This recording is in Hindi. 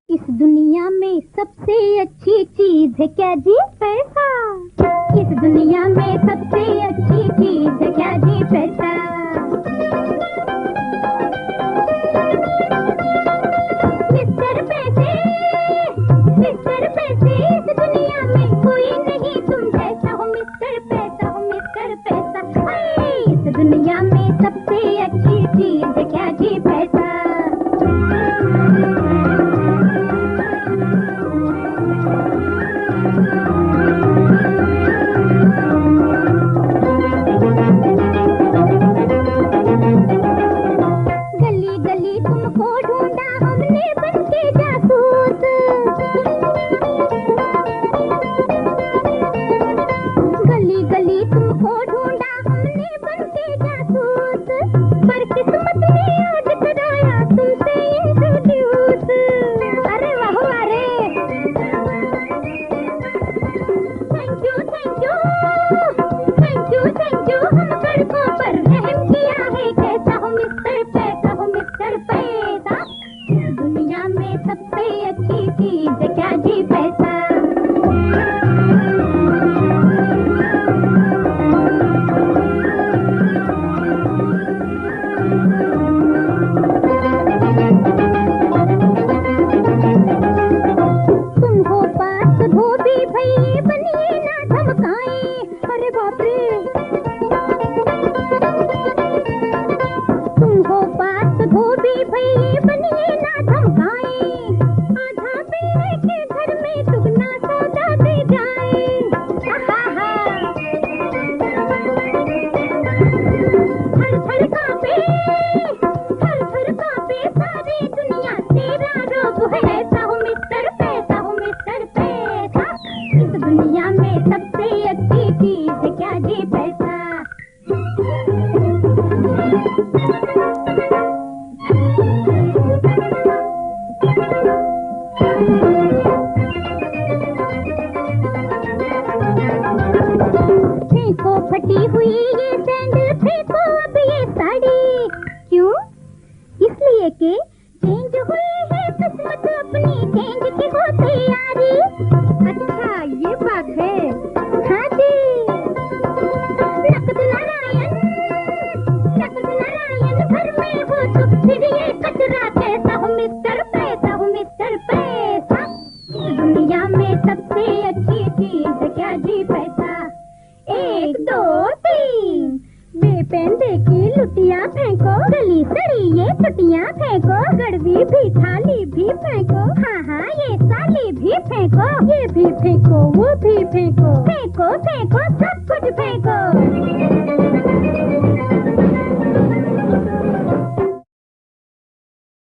इस दुनिया में सबसे अच्छी चीज है क्या जी? पैसा। इस दुनिया में सबसे अच्छी चीज है क्या जी? पैसा। मिस्टर पैसे, मिस्टर पैसे, इस दुनिया में कोई नहीं तुम जैसा हो। मिस्टर पैसा हो, मिस्टर पैसा। इस दुनिया में सबसे अच्छी चीज है क्या जी? पैसा। गली गली तुमको ढूंढा हमने बनके जासूस। गली गली तुमको ढूंढा हमने बनके जासूस, पर किस्मत ने आज कराया तुमसे इंट्रोड्यूस। अरे वाह अरे, thank you thank you thank you thank you. हम सड़कों पर रहम किया है, कैसा हो मिस्टर पैसा हो मिस्टर पैसा। दुनिया में सबसे अच्छी चीज है क्या जी? पैसा। तुम हो पास धोबी भई बनिए ना धमकाए। अरे बाप रे, तुम हो पास धोबी भई बनिए ना धमकाए। आधा पीने के घर में दुगना सौदा दे जाए। थर थर कांपे, थर थर कांपे सारी दुनिया, तेरा रोब है ऐसा हो मिस्टर पैसा हो मिस्टर पैसा। इस दुनिया में सबसे अच्छी चीज है क्या जी? पैसा। फेंको फटी हुई ये सैंडल, फेंको अब ये साड़ी। क्यों? इसलिए कि चेंज हुई है किस्मत अपनी, चेंज की हो तैयारी। अच्छा ये बात है। हाँ जी। नकद नारायण, नकद नारायण घर में हो तो फिर ये कचरा कैसा हो मिस्टर पैसा हो मिस्टर पैसा। इस दुनिया में सबसे अच्छी चीज है क्या जी? पैसा। 1 2 3, बेपेन देखी लुटिया फेंको, गली सड़ी ये टुटियां फेंको, गड़वी भी थाली भी फेंको, हाँ हाँ ये साली भी फेंको, ये भी फेंको वो भी फेंको, फेंको फेंको सब कुछ फेंको।